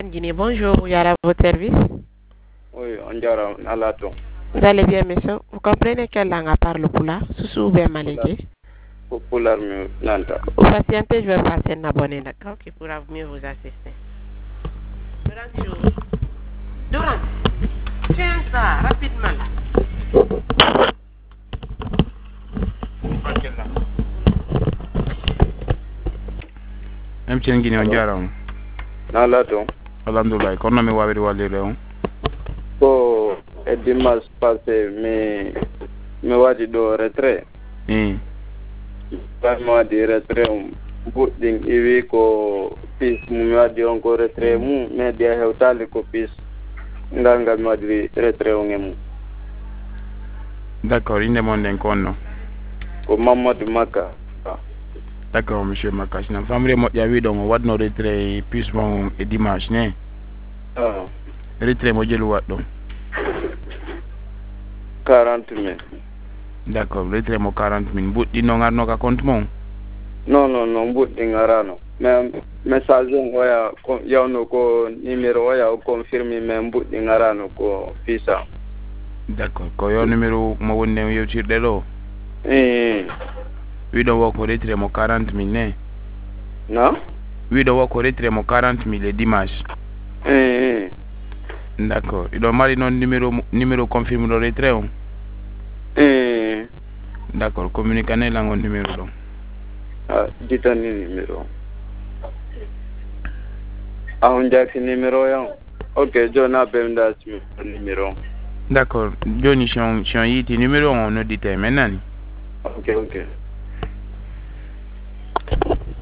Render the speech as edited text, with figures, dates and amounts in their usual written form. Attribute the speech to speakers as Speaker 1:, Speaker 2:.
Speaker 1: Guinée, bonjour, Yara, à votre service.
Speaker 2: Oui, on dirait un laton.
Speaker 1: Vous allez bien, monsieur? Vous comprenez quelle langue parle Pula? Susu ou bien Malinké?
Speaker 2: Popular mi nanta.
Speaker 1: Vous patientez, je vais passer un abonné, d'accord, qui pourra mieux vous assister. Durant, tiens ça, rapidement.
Speaker 3: MTN Guinée on jaarama.
Speaker 2: Na laton.
Speaker 3: Alhamdulillah kono mi wawiri wallire on.
Speaker 2: Ko e dimanche passé mi waɗi ɗo retrait. Mi waɗi retrait buɗɗin iwi ko pis mi waɗi on ko retrait mum meeɗi a hewtali ko pis ngal mi waɗi retrait on e mum.
Speaker 3: D'accord, inde mon nden konno.
Speaker 2: Ko Mamadou Makka.
Speaker 3: D'accord, monsieur Makka. Sina famre moƴƴa wi ɗon o waɗno retrait pis mon e dimanche ne. Retrait mo jelu waɗɗo.
Speaker 2: 40 000.
Speaker 3: D'accord, retrait mo 40 000. Buɗɗinno ngarno ka compte mon?
Speaker 2: Non, buɗɗi ngarano. Mais message on oya yawno ko numéro oya o confirme mais buɗɗi ngarano ko pisa.
Speaker 3: D'accord, ko yo numéro mo woni nden yewtirɗe ɗo? Wiɗo wo ko retrait mo 40 000 ne?
Speaker 2: Non?
Speaker 3: Wiɗo wo ko retrait mo 40 000 e dimanche? D'accord, iɗo mari noon numéro confirme ɗo retrait on? D'accord, communique anelan on numéro ɗon.
Speaker 2: Ditani numéro. On jaki numéro yan. Ok, jona bemda numéro.
Speaker 3: D'accord, joni si on yiti numéro on noddite men nani?
Speaker 2: Ok.